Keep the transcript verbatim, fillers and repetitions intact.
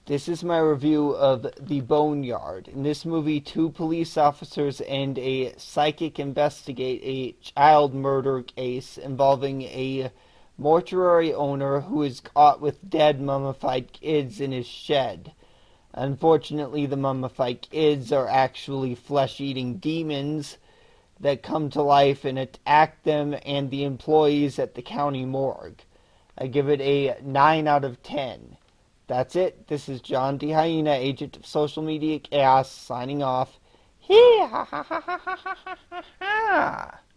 This is my review of The Boneyard. In this movie, two police officers and a psychic investigate a child murder case involving a mortuary owner who is caught with dead mummified kids in his shed. Unfortunately, the mummified kids are actually flesh-eating demons that come to life and attack them and the employees at the county morgue. I give it a nine out of ten. That's it. This is John D. Hyena, agent of social media chaos, signing off. Hee ha ha ha ha ha ha ha.